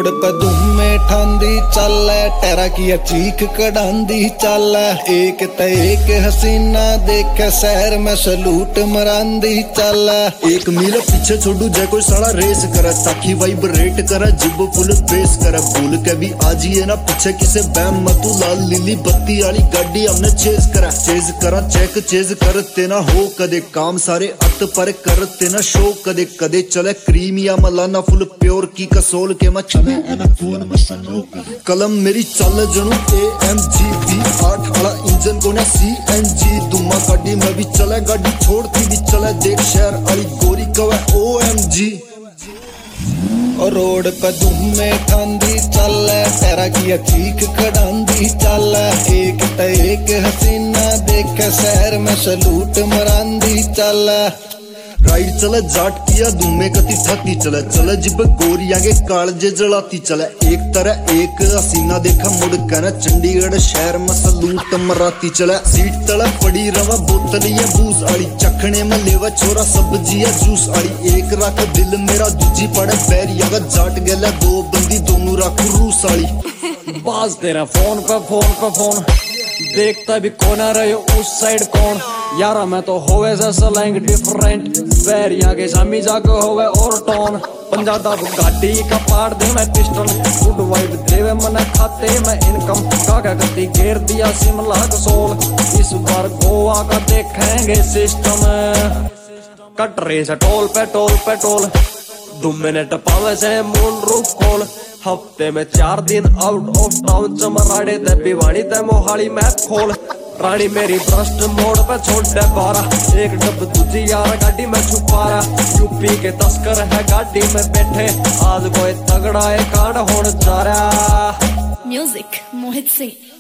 Road पे धूमे ठांदी चल टेरा की चीख कढ़ांदी चल एक ते एक हसीना देखे शहर में सलूट मरांदी चल। एक मील पीछे छोड़ू जय कोई साला रेस करे ताकि वाइब्रेट करे जिब फुल बेस करे भूल के भी आजिए ना पीछे किसे बैम मतू लाल लीली बत्ती वाली गाड़ी हमने चेज करा चेक चेज करते ना हो कदे काम सारे अत पर करते ना शो कदे कदे चले क्रीम या मलाना फुल प्योर की कसोल के मैं चले कलम मेरी चल जनू AMG V8 वाला इंजन को ना CNG दुमा गाड़ी में भी चले गाड़ी छोड़ती भी चले देख शहर वाली गोरी कवे OMG। और रोड पे धूमे ठांदी चल तेरा की चीख कढ़ांदी चल एक ते एक हसीना देखे शहर में सलूट मरांदी चल। राइड चले जाट किया दुमे कती थाती चले जिब गोरिया के कालजे जलाती चले एक तरह एक हसीना देखा मुड़ कहना चंडीगढ़ शहर में सलूट मराती चले सीट तले पड़ी रवा बोतल ये बूस आली चखने में लेवा छोरा सब्जी या जूस आली एक रख दिल मेरा दूजी पड़े बैरिया का जाट गला दो बंदी दोनों रख रूस आली। बाज तेरा फोन पे फोन देखता भी कौन आ रहे हो उस साइड कौन यारा मैं तो होवे से स्लैंग डिफरेंट बैरिया के सामी जाके होवे और टोन पंजाब गाड़ी का पाड़ दे मैं पिस्टल गुड वाइब देवे मना खाते मैं इनकम काका गति घेर दिया शिमला कसोल इस बार गोवा का देखेंगे सिस्टम कट रहे से टोल पे टोल 2 मिनट पावे से मून रूफ खोल हफ्ते में 4 दिन आउट ऑफ टाउन चमराड़े ते भिवाड़ी ते मोहाली मैप खोल रानी मेरी भ्रष्ट मोड़ पे छोड़ दे पारा एक डब दूजी यार गाड़ी में छुपारा यूपी के तस्कर है गाड़ी में बैठे आज कोई तगड़ा है कांड होने जा रहा। म्यूजिक मोहित सिंह।